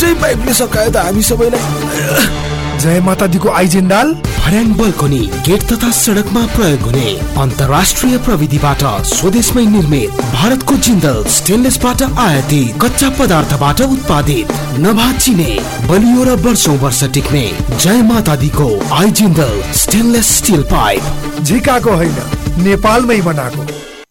एउटै पाइपले सकायो त हामी सबैलाई। जय माता दीको आइजेन्डाल भर्याङ बल्कनी गेट तथा सडकमा प्रयोग हुने अन्तर्राष्ट्रिय प्रविधिबाट स्वदेशमै निर्मित भारतको जिन्दल स्टेनलेसबाट आयातित कच्चा पदार्थबाट उत्पादित नभाचिने बलियो र वर्षौं वर्ष टिक्ने जय माता दीको आइजेन्डल स्टेनलेस स्टिल पाइप। झिकाको होइन, नेपालमै बनाएको।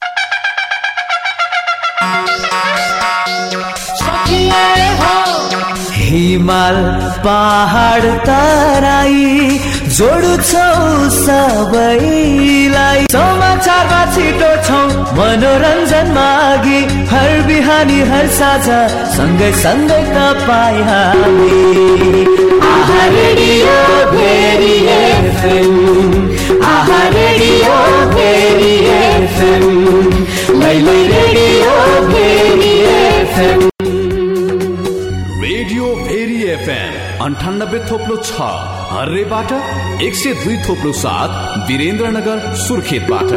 हिमाल पहाड तराई जोड्छौ सबैलाई, समाचारमा छिटो छौ मनोरञ्जनमा अघि, हर बिहानी हर साझा सँगै सँगै तपाईँ हामी। आहा रेडियो भेरी एफएम, आहा रेडियो भेरी एफएम, लैलै radio Bheri FM. Radio Bheri FM 98.6 हर्रेबाट, 102.7 वीरेन्द्रनगर सुर्खेतबाट।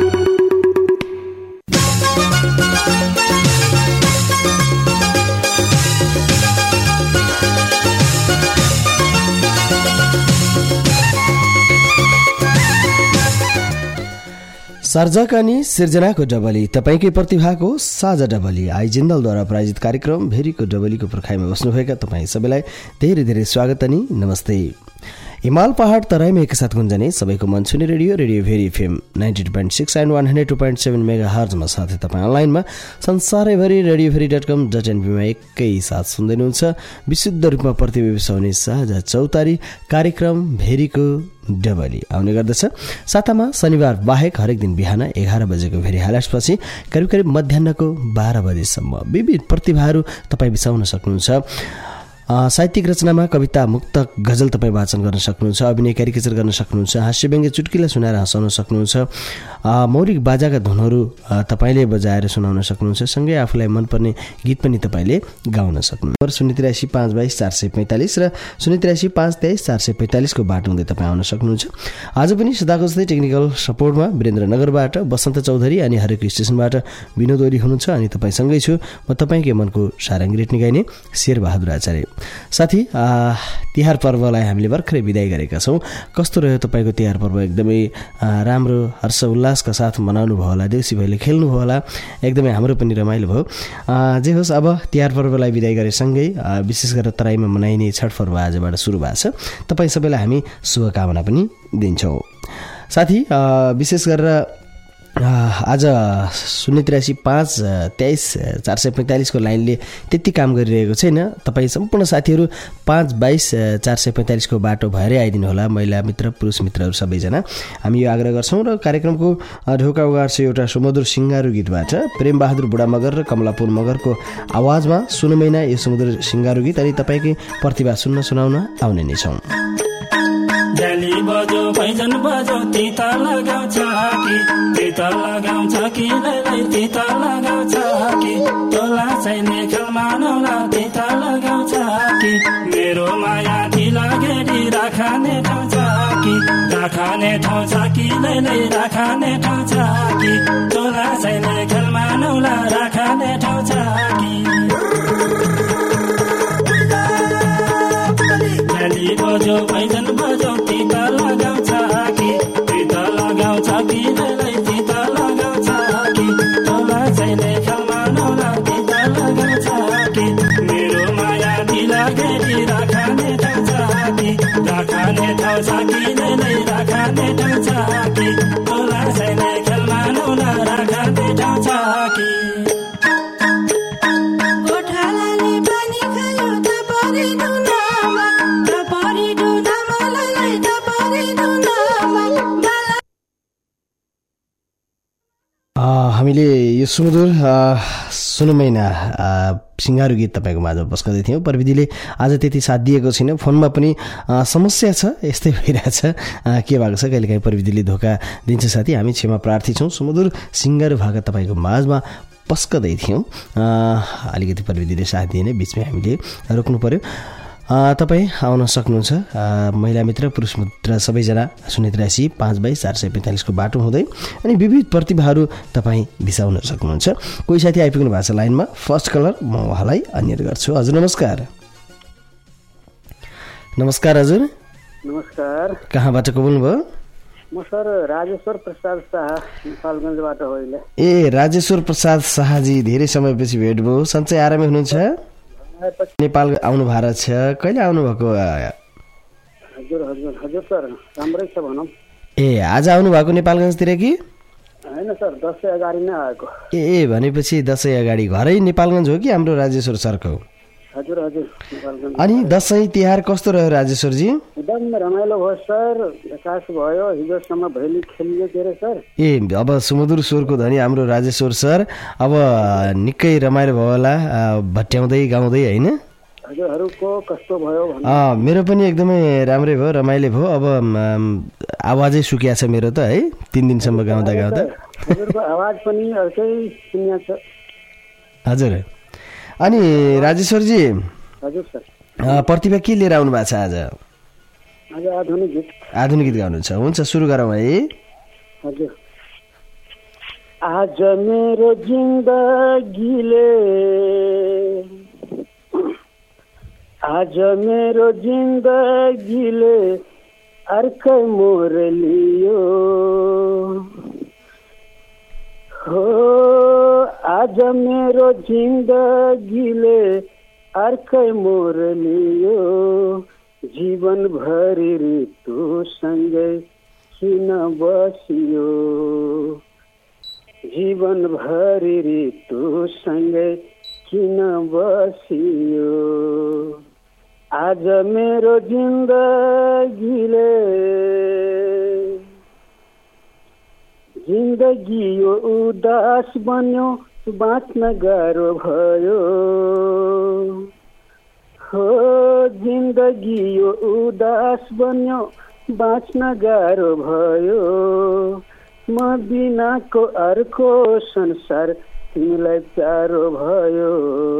सर्जक अनि सिर्जनाको डबली, तपाईकै प्रतिभाको साझा डबली। आइजिन्दलद्वारा प्रायोजित कार्यक्रम भेरीको डबलीको पर्खाइमा बस्नुभएका तपाईँ सबैलाई धेरै धेरै स्वागत अनि नमस्ते। हिमाल पहाड तराईमा एकसाथ गुन्जने सबैको मन छुने रेडियो भेरी एफएम 92.6 एन्ड 102.7 मेगाहर्जमा, साथै तपाईँ अनलाइनमा संसारैभरि radioveri.com.np मा एकैसाथ सुन्दै हुनुहुन्छ। विशुद्ध रूपमा प्रतिबिम्बित हुने साझा चौतारी कार्यक्रम भेरीको डबली आउने गर्दछ। सातामा शनिबार बाहेक हरेक दिन बिहान 11 बजेको भेरी हाइलाइट्सपछि करिब करिब मध्याहको 12 बजेसम्म विविध प्रतिभाहरू तपाईँ बिसाउन सक्नुहुन्छ। साहित्यिक रचनामा कविता, मुक्तक, गजल तपाईँ वाचन गर्न सक्नुहुन्छ, अभिनय क्यारिकेचर गर्न सक्नुहुन्छ, हास्य व्यङ्ग्य चुटकिला सुनाएर हँसाउन सक्नुहुन्छ, मौलिक बाजाका धुनहरू तपाईँले बजाएर सुनाउन सक्नुहुन्छ, सँगै आफूलाई मनपर्ने गीत पनि तपाईँले गाउन सक्नुहुन्छ। 083 522 445 र 083 523 445 को बाटो हुँदै तपाईँ आउन सक्नुहुन्छ। आज पनि सदाको जस्तै टेक्निकल सपोर्टमा वीरेन्द्रनगरबाट बसन्त चौधरी अनि हरेक स्टेसनबाट विनोद ओली हुनुहुन्छ अनि तपाईँसँगै छु म तपाईँकै मनको सारङ्गी रेट्ने गाइने शेरबहादुर आचार्य। साथी, तिहार पर्वलाई हामीले भर्खरै बिदाई गरेका छौँ। कस्तो रह्यो तपाईँको तिहार पर्व? एकदमै राम्रो हर्ष उल्लासका साथ मनाउनु भयो होला, देउसी भैले खेल्नुभयो होला, एकदमै हाम्रो पनि रमाइलो भयो। जे होस्, अब तिहार पर्वलाई बिदाई गरेसँगै विशेष गरेर तराईमा मनाइने छठ पर्व आजबाट सुरु भएको छ। तपाईँ सबैलाई हामी शुभकामना पनि दिन्छौँ। साथी, विशेष गरेर आज 083 523 445 को लाइनले त्यति काम गरिरहेको छैन। तपाईँ सम्पूर्ण साथीहरू 522 445 को बाटो भएरै आइदिनु होला। महिला मित्र, पुरुष मित्रहरू सबैजना हामी यो आग्रह गर्छौँ। र कार्यक्रमको ढोका उगार्छ एउटा सुमधुर सिङ्गारू गीतबाट, प्रेम बहादुर बुढा मगर र कमलापुर मगरको आवाजमा सुनमैना यो सुमधुर सिङ्गारू गीत अनि तपाईँकै प्रतिभा सुन्न सुनाउन आउने नै छौँ। झ्याली बजो भैजन बजो तिता लगाउँछ कि लैलै तिता लगाउँछ कि तोला छैने खेलमा नौला तिता लगाउँछ कि मेरो माया ढिला गेडी राखाने ठाउँ छ कि राखाने ठाउँ छ कि लैलै राखाने ठाउँ छ कि तोला छैने खेलमा नौला राखाने ठाउँ छ कि झ्याली बजो भैजन बजो तिता लगाउँछ कि लैलै तिता लगाउँछ कि तोला छैने खेलमा नौला तिता लगाउँछ कि मेरो माया ढिला गेडी राखाने ठाउँ छ कि राखाने ठाउँ छ कि लैलै राखाने ठाउँ छ कि तोला छैने खेलमा नौला राखाने ठाउँ छ कि हामीले यो सुमधुर सुनमैना सिङ्गारू गीत तपाईँको माझमा बस्काउँदै थियौँ। प्रविधिले आज त्यति साथ दिएको छैन, फोनमा पनि समस्या छ, यस्तै भइरहेछ। के भएको छ, कहिलेकाहीँ प्रविधिले धोका दिन्छ साथी, हामी क्षमा प्रार्थी छौँ। सुमधुर सिङ्गारू भाका तपाईँको माझमा पस्कदै थियौँ, अलिकति प्रविधिले साथ दिएन, बिचमै हामीले रोक्नु पर्यो। तपाईँ आउन सक्नुहुन्छ, महिला मित्र, पुरुष मित्र सबैजना 083 522 445 को बाटो हुँदै अनि विविध प्रतिभाहरू तपाईँ बिसाउन सक्नुहुन्छ। कोही साथी आइपुग्नु भएको छ लाइनमा, फर्स्ट कलर म उहाँलाई अन्य गर्छु। हजुर नमस्कार। नमस्कार हजुर। नमस्कार। कहाँबाट को बोल्नुभयो? म सर राजेश्वर प्रसाद शाह नेपालगञ्जबाट हो अहिले। ए राजेश्वर प्रसाद शाहजी, धेरै समयपछि भेट भयो। सन्चै आरामै हुनुहुन्छ? नेपाल आउनु भएको छ, कहिले आउनुभएको? हजुर हजुर हजुर सर राम्रै छ भनौँ। ए आज आउनु भएको नेपालगञ्जतिर कि? होइन सर, दसैँ अगाडि नै आएको। ए भनेपछि दसैँ अगाडि। घरै नेपालगञ्ज हो कि हाम्रो राजेश्वर सरको? हजुर हजुर नेपालगञ्ज। अनि दसैँ तिहार कस्तो रह्यो राजेश्वरजी? एकदम रमाइलो भयो सर, विकास भयो। हिजोसम्म भैली खेलियो के अरे सर। ए अब सुमधुर स्वरको धनी हाम्रो राजेश्वर सर, अब निकै रमाइलो भयो होला भट्याउँदै गाउँदै, होइन? हजुरहरूको कस्तो भयो? मेरो पनि एकदमै राम्रै भयो, रमाइलो भयो। अब आवाजै सुकिया छ मेरो त है, 3 दिनसम्म गाउँदा गाउँदा। हजुरको आवाज पनि अर्कै सुनिया छ। हजुर। अनि राजेश्वरजी, हजुर सर, प्रतिभा के लिएर आउनु भएको छ आज? आज आधुनिक गीत। आधुनिक गीत गाउनुहुन्छ? हुन्छ, सुरु गरौँ है। हजुर। आज मेरो जिन्दगीले, आज मेरो जिन्दगीले अर्कै मोर लियो हो। आज मेरो जिन्दगीले अर्कै मोर लियो। जीवनभरि ऋतुसँगै किन बसियो, जीवनभरि ऋतुसँगै किन बसियो। आज मेरो जिन्दगीले, जिन्दगी यो उदास बन्यो, बाँच्न गाह्रो भयो हो। जिन्दगी यो उदास बन्यो, बाँच्न गाह्रो भयो। म बिनाको अर्को संसार तिमीलाई प्यारो भयो।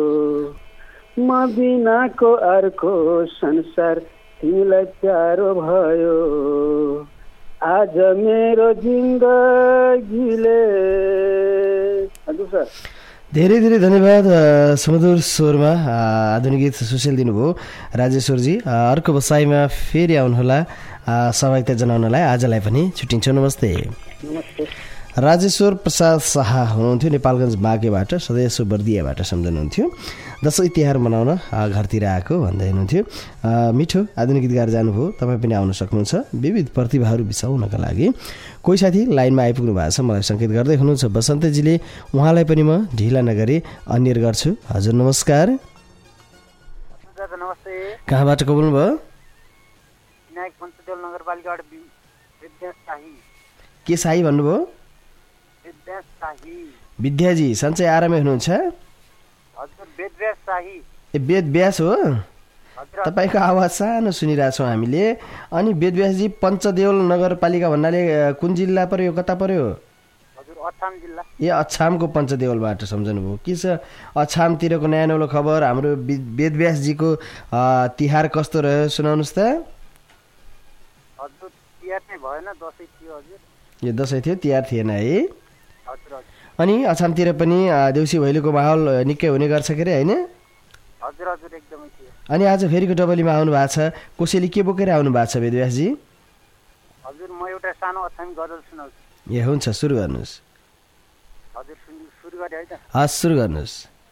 म बिनाको अर्को संसार तिमीलाई प्यारो भयो। आज मेरो जिन्दगीले। हजुर सर, धेरै धेरै धन्यवाद। सुमधुर स्वरमा आधुनिक गीत सुशील दिनुभयो राजेश्वरजी। अर्को बसाइमा फेरि आउनुहोला सहभागिता जनाउनलाई। आजलाई पनि छुट्टिन्छौँ। नमस्ते। नमस्ते। राजेश्वर प्रसाद शाह हुनुहुन्थ्यो, नेपालगञ्ज बाँकेबाट, सदस्य बर्दियाबाट सम्झनुहुन्थ्यो। दसैँ तिहार मनाउन घरतिर आएको भन्दै हुनुहुन्थ्यो। मिठो आधुनिक गीत गाएर जानुभयो। तपाईँ पनि आउन सक्नुहुन्छ विविध प्रतिभाहरू बिसाउनका लागि। कोही साथी लाइनमा आइपुग्नु भएको छ, मलाई सङ्केत गर्दै हुनुहुन्छ बसन्तजीले। उहाँलाई पनि म ढिला नगरी अन्यर गर्छु। हजुर नमस्कार। नमस्ते। कहाँबाट को बोल्नुभयो? विनायक पञ्चदेव नगरपालिकाबाट विद्या शाही। के शाही भन्नुभयो? विद्या शाही। विद्याजी, सन्चै आरामै हुनुहुन्छ? हजुर, वेदव्यास शाही। ए वेद व्यास हो? तपाईँको आवाज सानो सुनिरहेछौँ हामीले। अनि वेदव्यासजी, पञ्चदेउल नगरपालिका भन्नाले कुन जिल्ला पर्यो, कता पर्यो? हजुर, अछाम जिल्ला। ए अछामको पञ्चदेउलबाट सम्झनुभयो। के छ अछामतिरको नयाँ नौलो खबर? हाम्रो वेदव्यासजीको तिहार कस्तो रह्यो सुनाउनुहोस् त। हजुर, तिहार चाहिँ भएन, दसैँ थियो। हजुर, यो दसैँ थियो, तिहार थिएन है? हजुर हजुर। अनि अछामतिर पनि देउसी भैलोको माहौल निकै हुने गर्छ के अरे, होइन? हजुर हजुर, एकदमै थियो। अनि आज फेरिको डबलीमा आउनु भएको छ, कसैले के बोकेर आउनु भएको छ वेदव्यासजी? हजुर, म एउटा सानो अछामी गजल सुनाउँछु। ए हुन्छ, सुरु गर्नुहोस्। हजुर, सुरु गरेँ है त? हस्, सुरु गर्नुहोस्।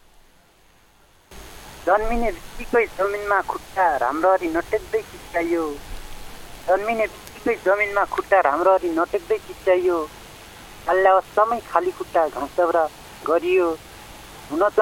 जन्मिने बित्तिकै जमिनमा खुट्टा राम्ररी नटेक्दै चिच्चाइयो। जन्मिने बित्तिकै जमिनमा खुट्टा राम्ररी नटेक्दै चिच्चाइयो। अल्लाहसम्मै खाली खुट्टा घाँस दाउरा गरियो। हुन त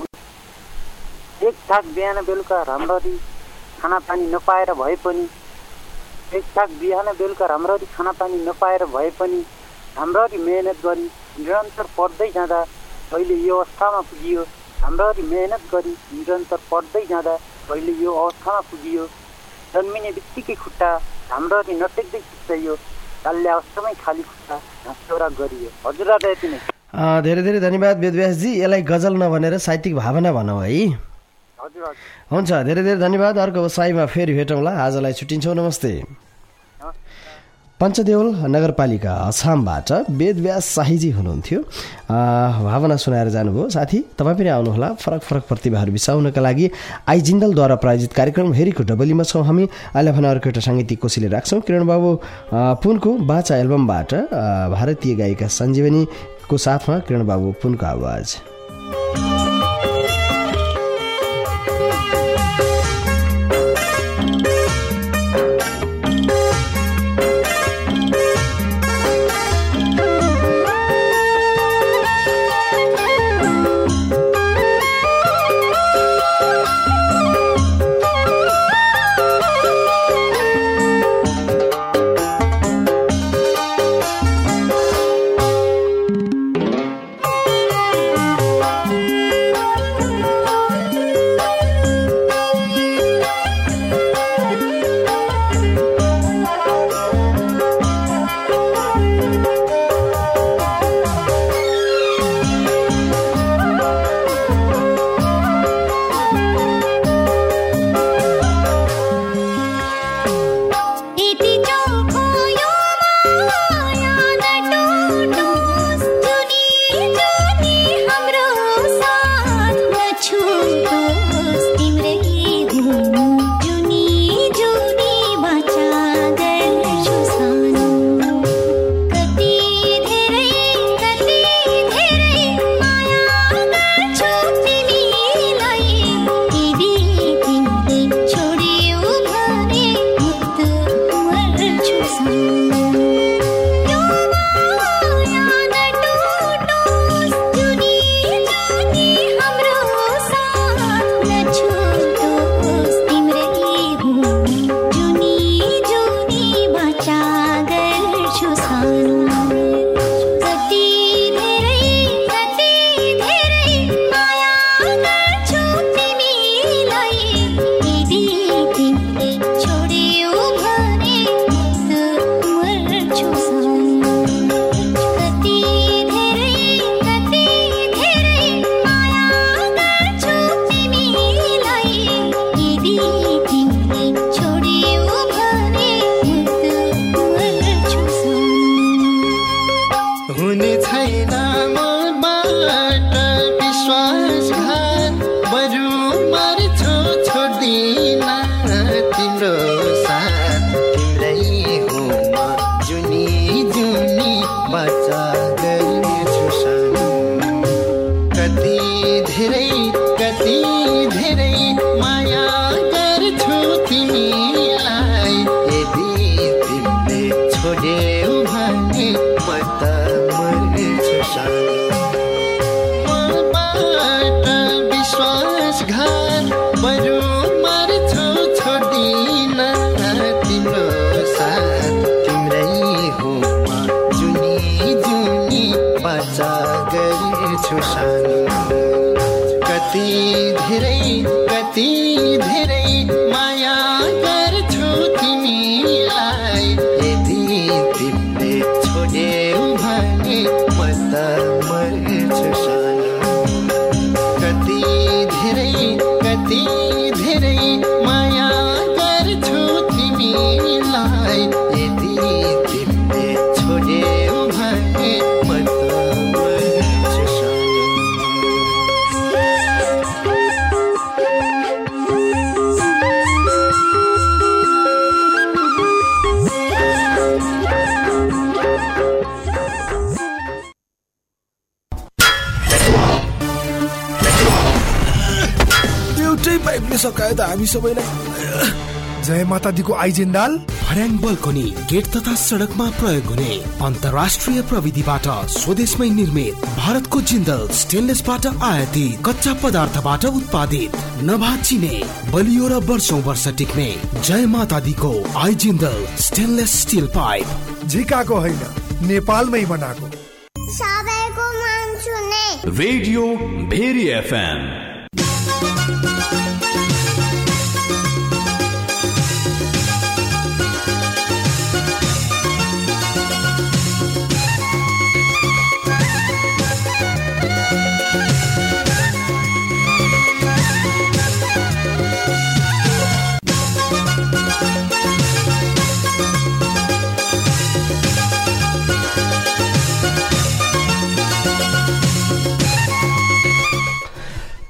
एकठाक बिहान बेलुका राम्ररी खानापानी नपाएर भए पनि, एकठाक बिहान बेलुका राम्ररी खानापानी नपाएर भए पनि राम्ररी मेहनत गरी निरन्तर पढ्दै जाँदा अहिले यो अवस्थामा पुगियो। राम्ररी मेहनत गरी निरन्तर पढ्दै जाँदा अहिले यो अवस्थामा पुगियो। जन्मिने बित्तिकै खुट्टा राम्ररी नटेक्दै चिच्चाइयो। कालले अवस्थामै खाली खुट्टा घाँस दाउरा गरियो। हजुरलाई यति नै। धेरै धेरै धन्यवाद वेदव्यासजी। यसलाई गजल नभनेर साहित्यिक भावना भनौँ है। हजुर हजुर, हुन्छ, धेरै धेरै धन्यवाद। अर्को साईमा फेरि भेटौँला। आजलाई छुट्टिन्छौँ। नमस्ते। पञ्चदेउल नगरपालिका अछामबाट वेदव्यास शाहीजी हुनुहुन्थ्यो। भावना सुनाएर जानुभयो। साथी तपाईँ पनि आउनुहोला फरक फरक प्रतिभाहरू बिसाउनका लागि। आई जिन्दलद्वारा प्रायोजित कार्यक्रम हेरीको डबलीमा छौँ हामी। अहिले भने अर्को एउटा साङ्गीतिक कोसिले राख्छौँ। किरण बाबु पुनको बाचा एल्बमबाट भारतीय गायिका सञ्जीवनीको साथमा किरण बाबु पुनको आवाज। सकायो त हामी सबैलाई। जय माता दीको आइजेन्दाल भर्याङ बल्कनी गेट तथा सडकमा प्रयोग हुने अन्तर्राष्ट्रिय प्रविधिबाट स्वदेशमै निर्मित भारतको जिन्दल स्टेनलेसबाट आयातित कच्चा पदार्थबाट उत्पादित नभाचिने बलियो र वर्षौं वर्ष टिक्ने जय माता दीको आइजिन्दल स्टेनलेस स्टिल पाइप। झिकाको होइन, नेपालमै बनाएको। सबैको मन छुने रेडियो भेरी एफएम।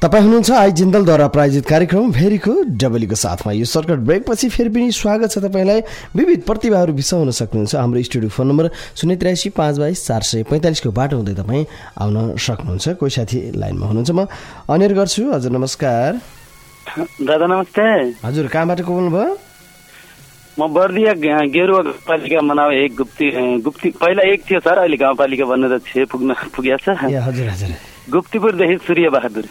तपाईँ हुनुहुन्छ आई जिन्दलद्वारा प्रायोजित कार्यक्रम भेरीको डबलीको साथमा। यो सर्कट ब्रेकपछि फेरि पनि स्वागत छ तपाईँलाई। विविध प्रतिभाहरू बिसाउन सक्नुहुन्छ। हाम्रो स्टुडियो फोन नम्बर 083-522-445 को बाटो हुँदै तपाईँ आउन सक्नुहुन्छ। कोही साथी लाइनमा हुनुहुन्छ, म अनिर गर्छु। हजुर नमस्कार। दादा नमस्ते। हजुर कहाँबाट को बोल्नुभयो? म बर्दिया गेरुवा गाउँपालिका मनाउ एक गुप्ती पहिला एक थियो सर, अहिले गाउँपालिका बनेर 6 पुगेको छ। हजुर हजुर। गुप्तीपुरदेखि सूर्य बहादुर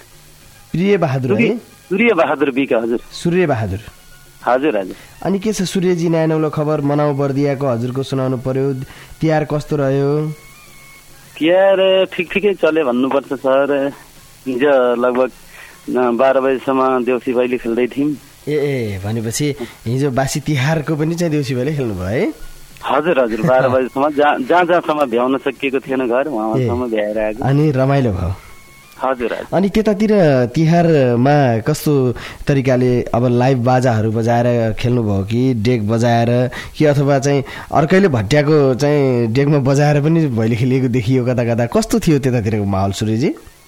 बिका। हजुर सूर्य बहादुर। हजुर हजुर। अनि के छ सूर्यजी, नयाँ नौलो खबर मनाउ बर्दियाको हजुरको सुनाउनु पर्यो। तिहार कस्तो रह्यो? तिहार ठिकै चल्यो भन्नुपर्छ सर। हिजो लगभग 12 बजीसम्म देउसी भैली खेल्दै थियौँ। ए भनेपछि हिजो बासी तिहारको पनि चाहिँ देउसी भैली खेल्नु भयो है? हजुर हजुर। 12 बजीसम्म जहाँसम्म भ्याउन सकिएको थिएन घर उहाँसम्म भ्याएर आएको। अनि रमाइलो भयो? हजुर। अनि त्यतातिर तिहारमा कस्तो तरिकाले अब लाइभ बाजाहरू बजाएर खेल्नुभयो कि डेक बजाएर कि अथवा चाहिँ अर्कैले भट्ट्याको चाहिँ डेकमा बजाएर पनि भैली खेलिएको देखियो कता कता? कस्तो थियो त्यतातिरको माहौल सूर्यजी?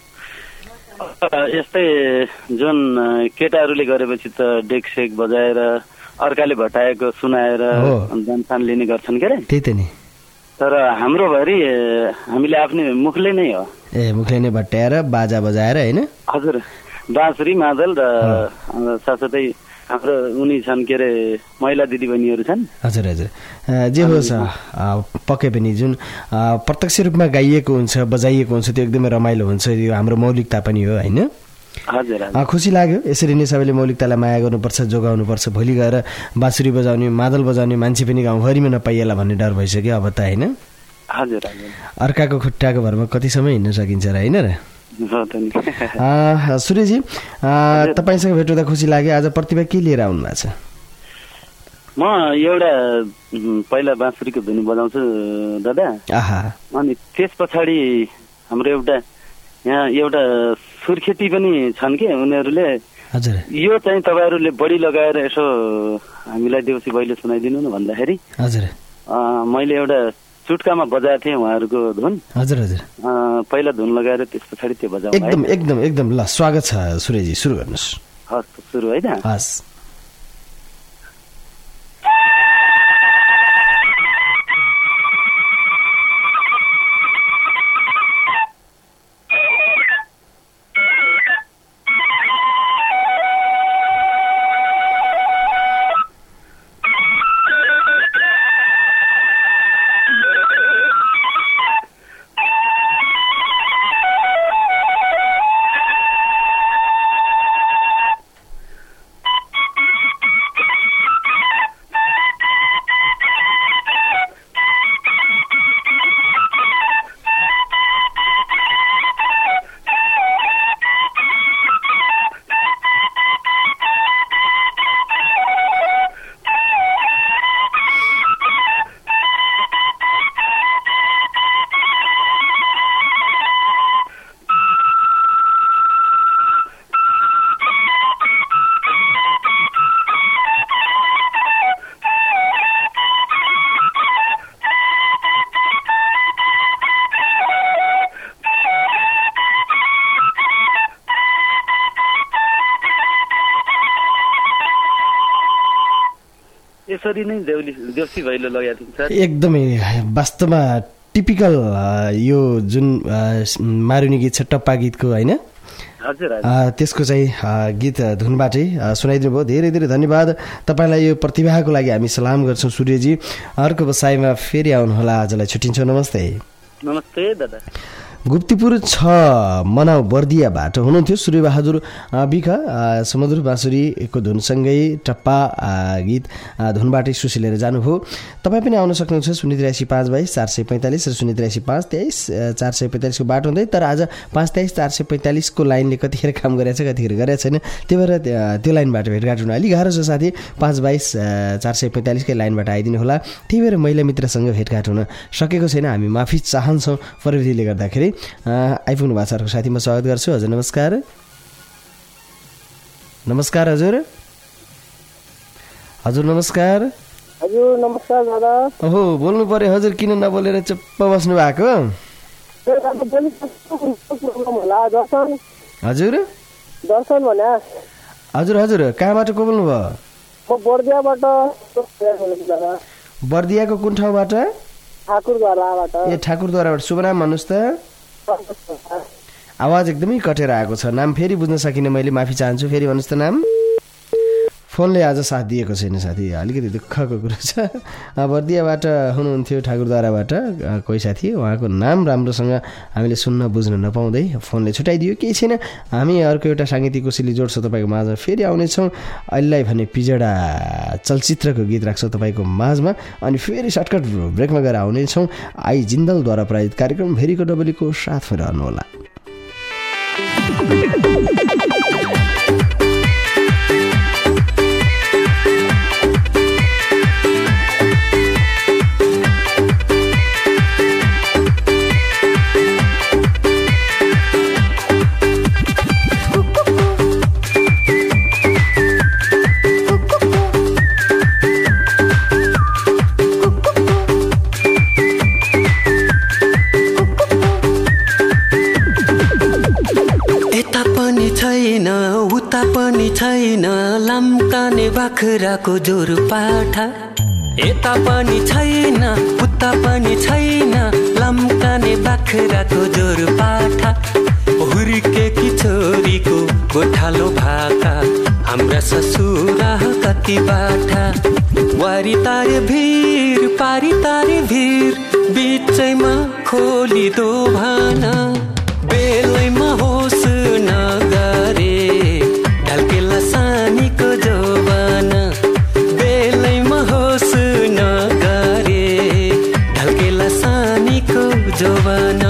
यस्तै जुन केटाहरूले गरेपछि त डेक सेक बजाएर अर्काले भट्टाएको सुनाएर दानपान लिने गर्छन् के अरे। त्यही त नि। तर हाम्रो भरि हामीले आफ्नै मुखले नै हो। मुखले नै भट्टाएर बाजा बजाएर होइन? हजुर। बाँसुरी मादल र साथसाथै हाम्रो उनी छन् के अरे महिला दिदीबहिनीहरू छन्। हजुर हजुर। जे होस् पक्कै पनि जुन प्रत्यक्ष रूपमा गाइएको हुन्छ बजाइएको हुन्छ त्यो एकदमै रमाइलो हुन्छ। यो हाम्रो मौलिकता पनि हो होइन? हजुर। खुसी लाग्यो। यसरी नै सबैले मौलिकतालाई माया गर्नुपर्छ, जोगाउनुपर्छ। भोलि गएर बाँसुरी बजाउने मादल बजाउने मान्छे पनि गाउँभरिमा नपाइएला भन्ने डर भइसक्यो अब त होइन? हजुर। अर्काको खुट्टाको भरमा कति समय हिँड्न सकिन्छ र होइन र? सूर्यजी तपाईँसँग भेट हुँदा खुसी लाग्यो। आज प्रतिभा के लिएर आउनु भएको छ? म एउटा पहिला बाँसुरीको धुन बजाउँछु दादा। अनि त्यस पछाडि हाम्रो यहाँ एउटा सुर्खेती पनि छन् कि उनीहरूले यो चाहिँ तपाईँहरूले बढी लगाएर यसो हामीलाई देउसी भैलो सुनाइदिनु न भन्दाखेरि मैले एउटा चुटकामा बजाएको थिएँ उहाँहरूको धुन। हजुर हजुर। पहिला धुन लगाएर त्यस पछाडि त्यो बजाउँ। एकदम एकदम एकदम। ल स्वागत छ सूर्यजी, सुरु गर्नुहोस्। हस् सुरु है त। हस्। यसरी नै देउसी भैलो लगाएको थियौँ सर। एकदमै वास्तवमा टिपिकल यो जुन मारुनी गीत छ टप्पा गीतको होइन? हजुर। त्यसको चाहिँ गीत धुनबाटै सुनाइदिनु भयो। धेरै धेरै धन्यवाद तपाईँलाई। यो प्रतिभाको लागि हामी सलाम गर्छौँ सूर्यजी। अर्को बसाइमा फेरि आउनुहोला। आजलाई छुट्टिन्छौँ। नमस्ते। नमस्ते दादा। गुप्तीपुर 6 मनाउ बर्दियाबाट हुनुहुन्थ्यो सूर्यबहादुर बिख। समुद्र बाँसुरीको धुनसँगै टप्पा गीत धुनबाटै सुसिलेर जानुभयो। तपाईँ पनि आउन सक्नुहुन्छ 083-522-445 र 083-523-445 को बाटो हुँदै। तर आज 523-445 को लाइनले कतिखेर काम गरेछ कतिखेर गरेको छैन, त्यही भएर त्यो लाइनबाट भेटघाट हुन अलिक गाह्रो छ साथी। 522-445 कै लाइनबाट आइदिनु होला। त्यही भएर महिला मित्रसँग भेटघाट हुन सकेको छैन, हामी माफी चाहन्छौँ प्रविधिले गर्दाखेरि। आइपुग्नु भएको छ अर्को साथी, म स्वागत गर्छु। हजुर नमस्कार। नमस्कार हजुर। हजुर नमस्कार। हजुर नमस्कार दादा। ओहो बोल्नु पर्यो हजुर, किन नबोलेर चुप्प बस्नु भएको? हजुर दर्शन भने हजुर हजुर कहाँबाट को बोल्नु भयो? म बर्दियाबाट। बर्दियाको कुन ठाउँबाट? ठाकुरद्वाराबाट। ए ठाकुरद्वाराबाट। शुभ नाम भन्नुहोस् त। आवाज एकदमै कटेर आएको छ। नाम फेरि बुझ्न सकिनँ मैले, माफी चाहन्छु। फेरि भन्नुहोस् त नाम। फोनले आज साथ दिएको छैन साथी, अलिकति दुःखको कुरो छ। बर्दियाबाट हुनुहुन्थ्यो ठाकुरद्वाराबाट कोही साथी, उहाँको नाम राम्रोसँग हामीले सुन्न बुझ्न नपाउँदै फोनले छुट्याइदियो। केही छैन, हामी अर्को एउटा साङ्गीतिक कोसेली जोड्छौँ तपाईँको माझमा, फेरि आउनेछौँ। अहिलेलाई भने पिजडा चलचित्रको गीत राख्छौँ तपाईँको माझमा, अनि फेरि सर्टकट ब्रेकमा गएर आउनेछौँ। आई जिन्दलद्वारा प्रायोजित कार्यक्रम भेरीको डबलीको साथमा रहनुहोला। बाख्राको जोर पाठा यता पनि छैन उता पनि छैन, लम्काने बाख्राको जोर पाठा। हुर्केकी छोरीको गोठालो भाका, हाम्रा ससुरा कति बाठा। वारी तारे भिर पारी तारे भिर, बिचैमा खोली दो भाना। बेलैमा होस नगरे ढल्केला सानीको जोबाना। बेलैमा होस नगरे ढल्केला सानीको जोबाना।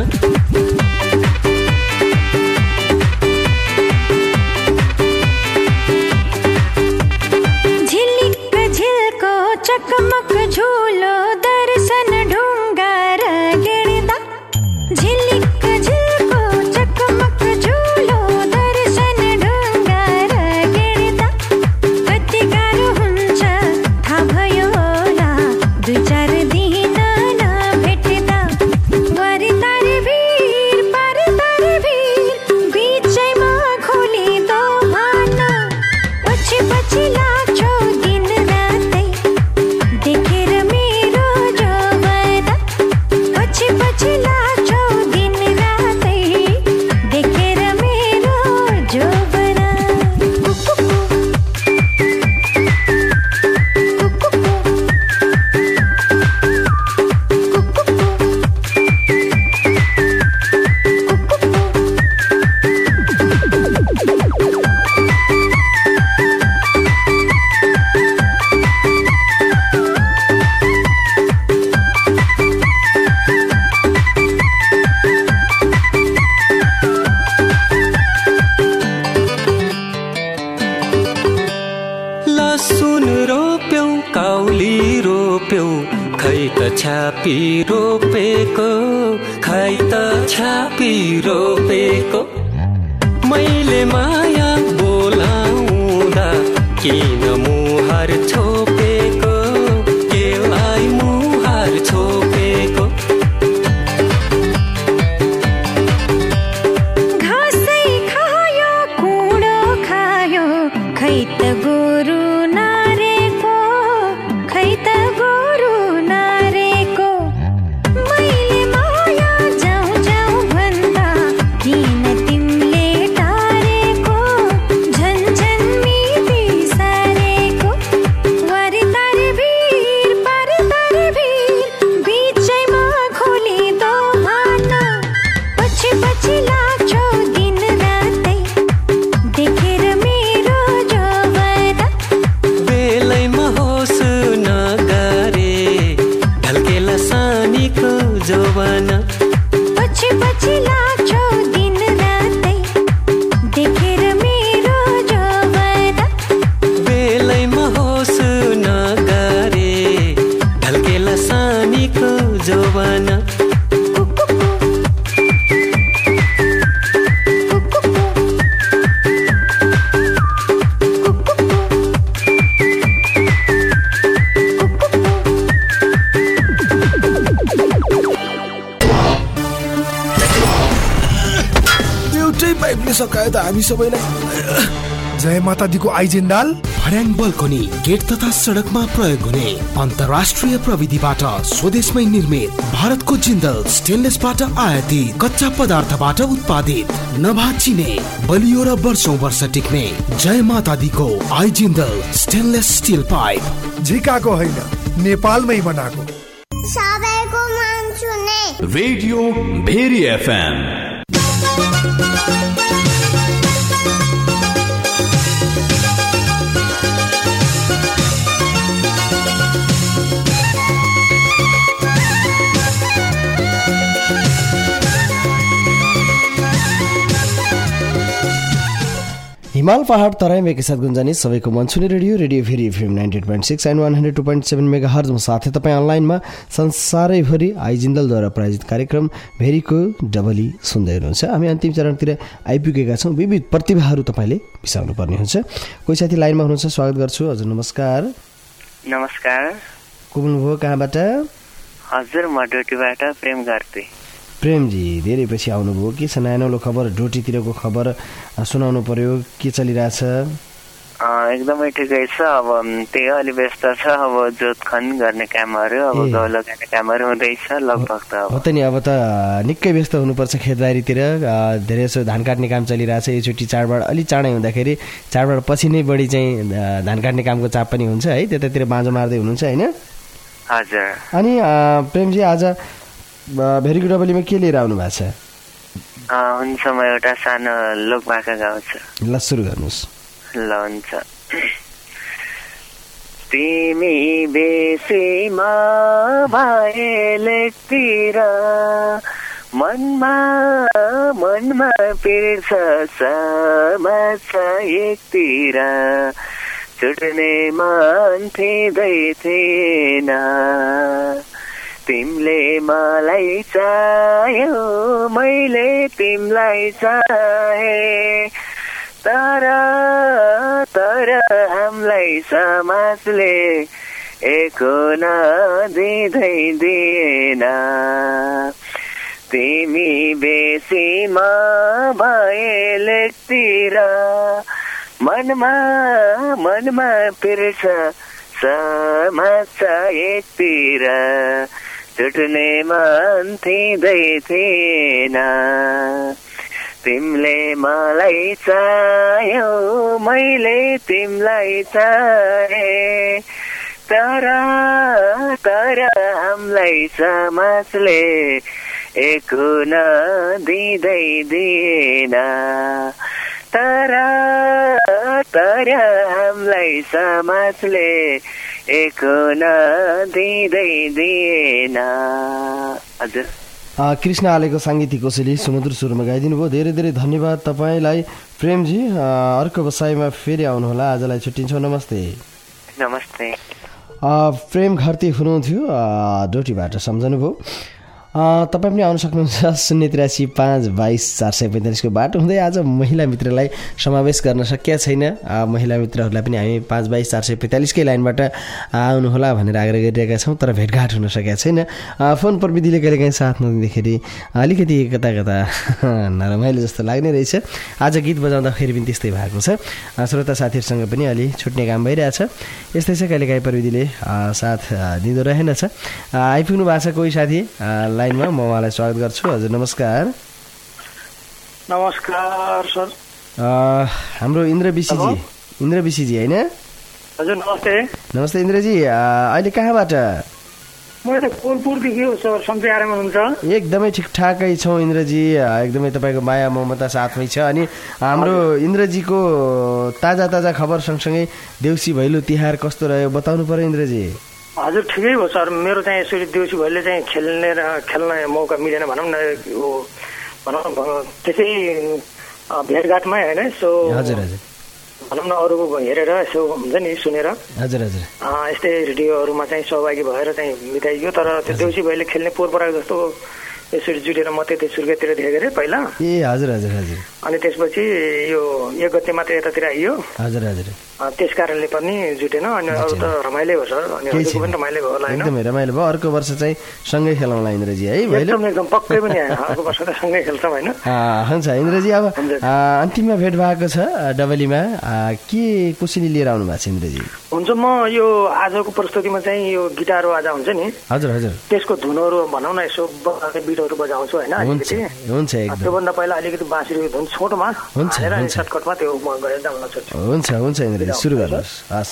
झिलिक झिल्को चकमक झुलो दर्शन ढुङ्गा र गिर्दा। झिलिक झिल्को चकमक झुलो दर्शन ढुङ्गा र गिर्दा। कति गाह्रो हुन्छ थाहा भयो होला, दुई चार दिन नभेट्दा। वारी तारे भिर पारी तारे भिर, बिचैमा खोली दो भाना। पछि पछि लाग्छौ दिन रातै, देखेर मेरो जोबाना। पछि पछि लाग्छौ दिन रातै, देखेर मेरो जोबाना। लसुन रोप्यौ काउली रोप्यौ, खै त छापी रोपेको, खै त छापी रोपेको। मैले माया बोलाउँदा किन मुहार छोपेको, केलाई मुहार छोपेको। घाँसै खायो कुँडो खायो, खै त गोरु नारेको, खै त गोरु नारेको। मैले माया जाउँ जाउँ भन्दा किन तिमीले टारेको, झन्झन मिति सारेको। वारी तारे भिर पारी तारे भिर, बिचैमा खोली दो भाना। पछि पछि लाग्छौ दिन रातै, देखेर मेरो जोबाना। हामी सबैलाई जय माता दीको आइजेन्डाल भर्याङ बल्कनी गेट तथा सडकमा प्रयोग हुने अन्तर्राष्ट्रिय प्रविधिबाट स्वदेशमै निर्मित भारतको जिन्दल स्टेनलेसबाट आयातित कच्चा पदार्थबाट उत्पादित नभाचिने बलियो र वर्ष टिक्ने जय माता दीको आइजिन्दल स्टेनलेस स्टिल पाइप झिकाको होइन नेपालमै बनाएको सबैको मान्छु नै रेडियो भेरी एफएम। हिमाल पहाड तराईमा एकसाथ गुन्जाने सबैको मनसुने रेडियो भेरी एफएम 98.6 एन्ड 102.7 मेगाहर्जमा साथै तपाईँ अनलाइनमा संसारैभरि आइजिन्दलद्वारा प्रायोजित कार्यक्रम भेरीको डबली सुन्दै हुनुहुन्छ। हामी अन्तिम चरणतिर आइपुगेका छौँ। विविध प्रतिभाहरू तपाईँले बिसाउनु पर्ने हुन्छ। कोही साथी लाइनमा हुनुहुन्छ, स्वागत गर्छु। हजुर नमस्कार। नमस्कार। को बोल्नुभयो, कहाँबाट? हजुर म डोटीबाट प्रेम गर्थे। प्रेमजी धेरै पछि आउनुभयो। के छ नयाँ नौलो खबर? डोटीतिरको खबर सुनाउनु पर्यो। के चलिरहेछ? एकदमै ठिकै छ। अब त्यही अलि व्यस्त छ। अब जोत खन गर्ने कामहरू, अब गहुँ लगाउने कामहरू हुँदैछ लगभग त। हो त नि, अब त निकै व्यस्त हुनुपर्छ खेतबारीतिर। धेरै जसो धान काट्ने काम चलिरहेछ। योचोटि चाडबाड अलि चाँडै हुँदाखेरि चाडबाड पछि नै बढी चाहिँ धान काट्ने कामको चाप पनि हुन्छ है। त्यतातिर बाँझो मार्दै हुनुहुन्छ होइन? हजुर। अनि प्रेमजी आज भेरीको डबलीमा के लिएर आउनु भएको छ? हुन्छ, म एउटा सानो लोकभाका गाउँछु। ल सुरु गर्नुहोस्। ल हुन्छ। तिमी बेसीमा भएलेतिर मनमा पिर्छ समाज एकतिर छुट्ने मन थिँदै थिएन। तिमीले मलाई चाह्यौ, मैले तिमीलाई चाहे, तर हामीलाई समाजले एक हुन दिँदै दिएन। तिमी बेसीमा भएलेतिर मनमा पिर्छ समाज एकतिर छुट्ने मन थिँदै थिएन। तिमीले मलाई चाह्यौ, मैले तिमीलाई चाहे, तर हामीलाई समाजले एक हुन दिँदै दिएन। तर हामीलाई समाजले एक हुन दिँदै दिएन। हजुर। कृष्ण आलेको साङ्गीतिक कोसेली सुमधुर सुरमा गाइदिनु भयो। धेरै धेरै धन्यवाद तपाईँलाई प्रेमजी। अर्को बसाइमा फेरि आउनुहोला। आजलाई छुट्टिन्छौँ। नमस्ते। नमस्ते। प्रेम घरती हुनुहुन्थ्यो डोटीबाट, सम्झनुभयो। तपाईँ पनि आउन सक्नुहुन्छ 083-522-445 को बाटो हुँदै। आज महिला मित्रलाई समावेश गर्न सकिया छैन। महिला मित्रहरूलाई पनि हामी 522-445 कै लाइनबाट आउनुहोला भनेर आग्रह गरिरहेका छौँ, तर भेटघाट हुन सकेका छैन। फोन प्रविधिले कहिलेकाहीँ साथ नदिँदाखेरि अलिकति कता नरमाइलो जस्तो लाग्ने रहेछ। आज गीत बजाउँदाखेरि पनि त्यस्तै भएको छ। श्रोता साथीहरूसँग पनि अलि छुट्ने काम भइरहेछ। यस्तै छ, कहिलेकाहीँ प्रविधिले साथ दिँदो रहेनछ। आइपुग्नु भएको छ कोही साथी लाइनमा, म उहाँलाई स्वागत गर्छु। हजुर नमस्कार। नमस्कार सर। हाम्रो इन्द्र विशीजी होइन? हजुर नमस्ते। नमस्ते इन्द्रजी। अहिले कहाँबाट? म त कोलपुरदेखि हो सर। सन्चै आराम हुनुहुन्छ? एकदमै ठिकठाकै छौँ इन्द्रजी। एकदमै तपाईँको माया ममता साथमै छ। अनि हाम्रो इन्द्रजीको ताजा खबर सँगसँगै देउसी भैलो तिहार कस्तो रह्यो बताउनु पर्यो इन्द्रजी। हजुर ठिकै हो सर। मेरो चाहिँ यसरी देउसी भैलो चाहिँ खेल्न मौका मिलेन भनौँ न। त्यसै भेटघाटमै होइन यसो भनौँ न, अरू हेरेर यसो हुन्छ नि सुनेर यस्तै रेडियोहरूमा चाहिँ सहभागी भएर चाहिँ बिताइयो। तर त्यो देउसी भैलो खेल्ने पोहोर पराको जस्तो यसरी जुटेर म त्यतै सुर्खेततिर दिए गरेँ पहिला। ए हजुर हजुर हजुर। अनि त्यसपछि यो 1 गते मात्र यतातिर आइयो। हजुर हजुर। त्यस कारणले पनि जुटेन। अनि अरू त रमाइलै हो सर। अनि अरूको पनि रमाइलो भयो होला हैन? एकदमै रमाइलो भयो। अर्को वर्ष चाहिँ सँगै खेलौँला इन्द्रजी है भइले? एकदम पक्कै पनि अर्को वर्ष त सँगै खेल्छौँ हैन? हुन्छ इन्द्रजी। अब अन्तिममा भेट भएको छ डबलीमा, के कुशली लिएर आउनु भएको छ इन्द्रजी? हुन्छ, म यो आजको प्रस्तुतिमा चाहिँ यो गिटार वाजा हुन्छ नि, हजुर हजुर, त्यसको धुनहरू भनौँ न यसो बिटहरू बजाउँछु हैन? अलिकति हुन्छ एकदम। त्योभन्दा पहिला अलिकति बाँसुरीको धुन छोटोमा हुन्छ हैन, सर्टकटमा त्यो म गरेर जान्न सक्छु। हुन्छ हुन्छ इन्द्रजी, सुरु गर्नुहोस्। हस्।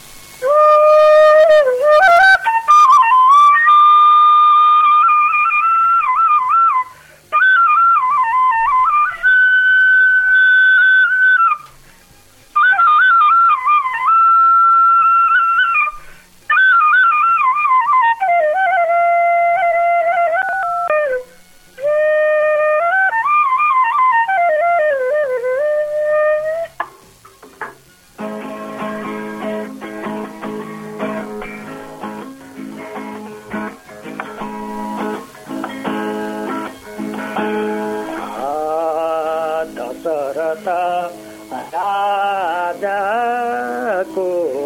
राजाको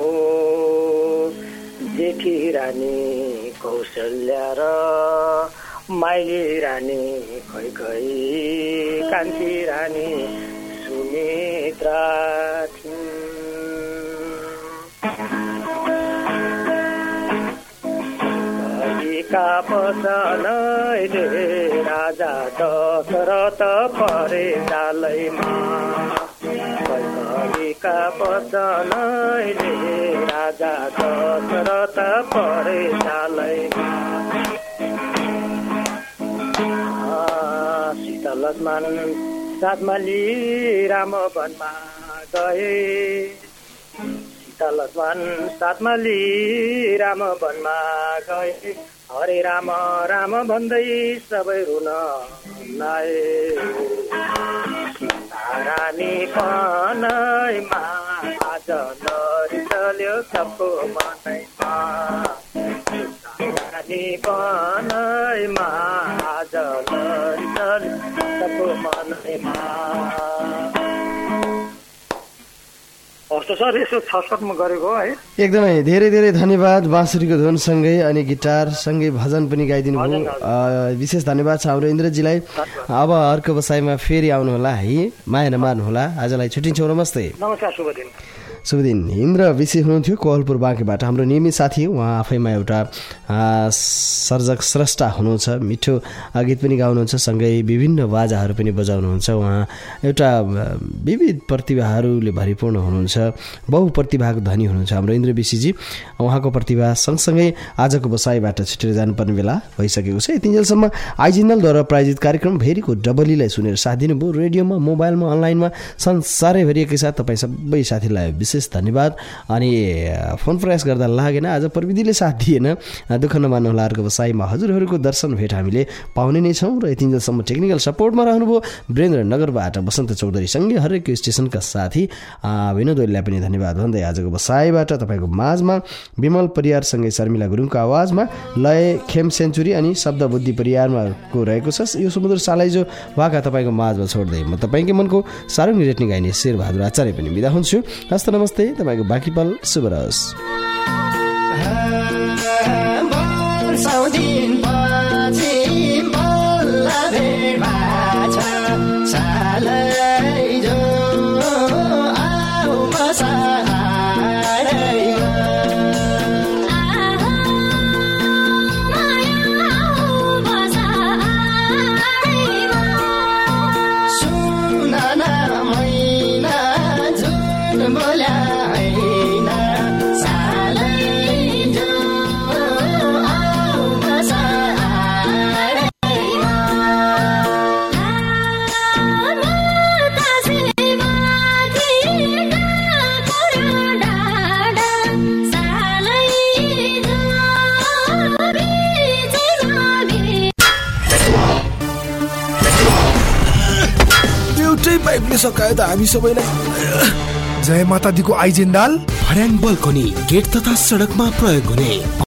जेठी रानी कौशल्या र माइली रानी खै खै कान्छी रानी सुमित्रा का पसलैले राजा दशरथ परे डालैमा, कैकरीका पसलैले राजा दशरथ परे डालैमा। सीता लक्ष्मण साथमा लिई राम वनमा गए, सीता लक्ष्मण साथमा लिई राम वनमा गए। हरे राम राम भन्दै सबै रुन लाए, रानी पनैमा आज लरी चल्यो सबको मनैमा, रानी पनैमा आज लरी चल्यो सबको मनैमा। सर यसो छटपटमा गरेको है। एकदमै धेरै धेरै धन्यवाद। बाँसुरीको धुनसँगै अनि गिटारसँगै भजन पनि गाइदिनु भयो। विशेष धन्यवाद छ हाम्रो इन्द्रजीलाई। अब अर्को बसाइमा फेरि आउनुहोला है, माया नमार्नुहोला। आजलाई छुट्टिन्छौँ। नमस्ते। नमस्कार, शुभ दिन। शुभ दिन। इन्द्र विषय हुनुहुन्थ्यो कोहलपुर बाँकेबाट, हाम्रो नियमित साथी। उहाँ आफैमा एउटा सर्जक स्रष्टा हुनुहुन्छ, मिठो गीत पनि गाउनुहुन्छ, सँगै विभिन्न बाजाहरू पनि बजाउनुहुन्छ। उहाँ एउटा विविध प्रतिभाहरूले भरिपूर्ण हुनुहुन्छ, बहुप्रतिभाको धनी हुनुहुन्छ हाम्रो इन्द्र विषयजी। उहाँको प्रतिभा सँगसँगै आजको बसाइबाट छुटेर जानुपर्ने बेला भइसकेको छ। यतिन्जेलसम्म आइजिनलद्वारा प्रायोजित कार्यक्रम भेरीको डबलीलाई सुनेर साथ दिनुभयो। रेडियोमा, मोबाइलमा, अनलाइनमा संसारैभरि एकैसाथ तपाईँ सबै साथीलाई विशेष धन्यवाद। अनि फोन प्रयास गर्दा लागेन, आज प्रविधिले साथ दिएन, दुःख नमान्नुहोला। अर्को बसाइमा हजुरहरूको दर्शन भेट हामीले पाउने नै छौँ। र यतिन्जेलसम्म टेक्निकल सपोर्टमा रहनुभयो वीरेन्द्रनगरबाट बसन्त चौधरीसँगै हरेक स्टेसनका साथी विनोद ओलीलाई पनि धन्यवाद भन्दै आजको बसाइबाट तपाईँको माझमा विमल परियारसँगै शर्मिला गुरुङको आवाजमा लय खेम सेन्चुरी अनि शब्द बुद्धि परियारमा को रहेको छ। यो समुद्र सालाइजो वाका तपाईँको माझमा छोड्दै म तपाईँकै मनको सारुङ्गी रेट्ने गाइने शेरबहादुर आचार्य पनि बिदा हुन्छु। हस्त नमस्ते। तपाईँको बाँकी पल शुभ रहोस्। पाइपले सकायो त हामी सबैलाई। जय माता दीको आइजेन्डाल भर्याङ बल्कनी गेट तथा सडकमा प्रयोग हुने